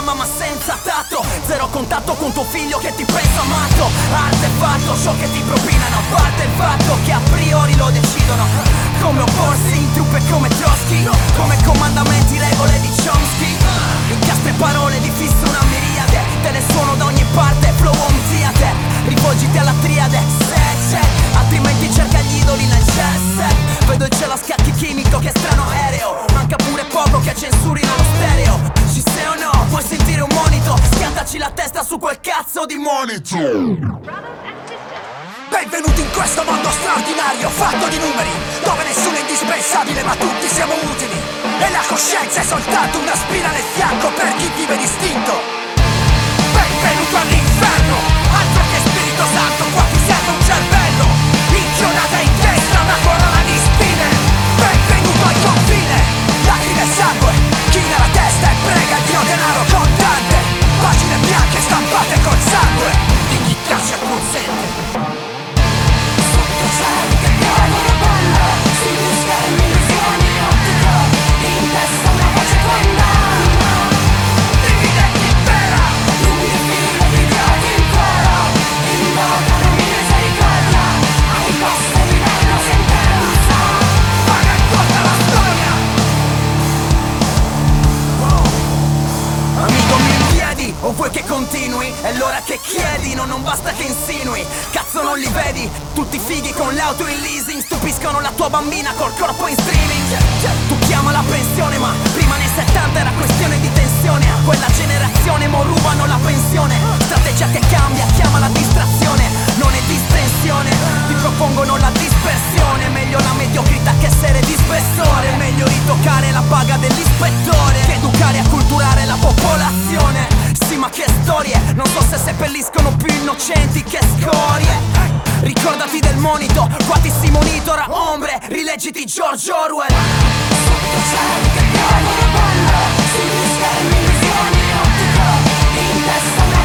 fama ma senza tatto. Zero contatto con tuo figlio che ti pensa matto. Artefatto, ciò che ti propinano. A parte il fatto che a priori lo decidono. Come opporsi in truppe come Trotsky. Come comandamenti, regole di Chomsky. Incastre parole di fisso una miriade. Te ne suono da ogni parte, flow home theater. Rivolgiti alla triade, se c'è. Altrimenti cerca gli idoli nel jazz. Vedo il cielo a scacchi chimico, che strano aereo. Manca pure poco che censurino lo stereo. Ci sei o no? Vuoi sentire un monito? Schiantaci la testa su quel cazzo di monito. Benvenuti in questo mondo straordinario, fatto di numeri, dove nessuno è indispensabile ma tutti siamo utili. E la coscienza è soltanto una spina nel fianco per chi vive distinto. Benvenuto all'inferno, altro che Spirito Santo, qua ti serve un cervello. Inchionata in testa una corona di spine. Benvenuto al confine, lacrime e sangue, china la testa e prega Dio denaro contante. Pagine bianche stampate col sangue di chi tace e consente. Sai che piove la palla, si busca illusioni ottico, in testa una voce condanna. Divide chi impera, lunghi fili pigliati in cuore, invocano misericordia, ai posteri della sentenza. Paga e porta la storia. Amico, mi richiedi o vuoi che continui? È l'ora che chiedi, no, non basta che insinui. Cazzo, non li vedi? Tutti fighi con le auto in leasing. Stupiscono la tua bambina col corpo in streaming. Tu chiama la pensione, ma prima nei 70 era questione di tensione. A quella generazione mo rubano la pensione. Strategia che cambia, chiama la distrazione. Non è distensione, ti propongono la dispersione. Meglio la mediocrità che essere di spessore. Meglio ritoccare la paga dell'ispettore che educare e acculturare la popolazione. Sì, ma che storie, non so se seppelliscono più innocenti che scorie. Ricordati del monito, qua ti si monitora. Ombre, rileggiti George Orwell. Sotto cieli che piove la palla, si busca illusioni ottico, in testa una